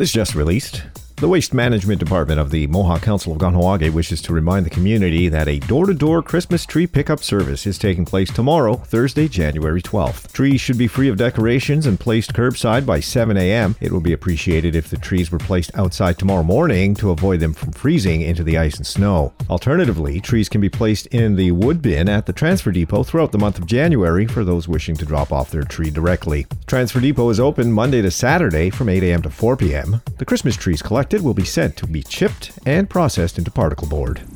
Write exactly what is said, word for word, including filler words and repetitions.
This just released. The Waste Management Department of the Mohawk Council of Kahnawake wishes to remind the community that a door-to-door Christmas tree pickup service is taking place tomorrow, Thursday, January twelfth. Trees should be free of decorations and placed curbside by seven a.m. It would be appreciated if the trees were placed outside tomorrow morning to avoid them from freezing into the ice and snow. Alternatively, trees can be placed in the wood bin at the transfer depot throughout the month of January for those wishing to drop off their tree directly. Transfer depot is open Monday to Saturday from eight a.m. to four p.m. The Christmas trees collected will be sent to be chipped and processed into particle board.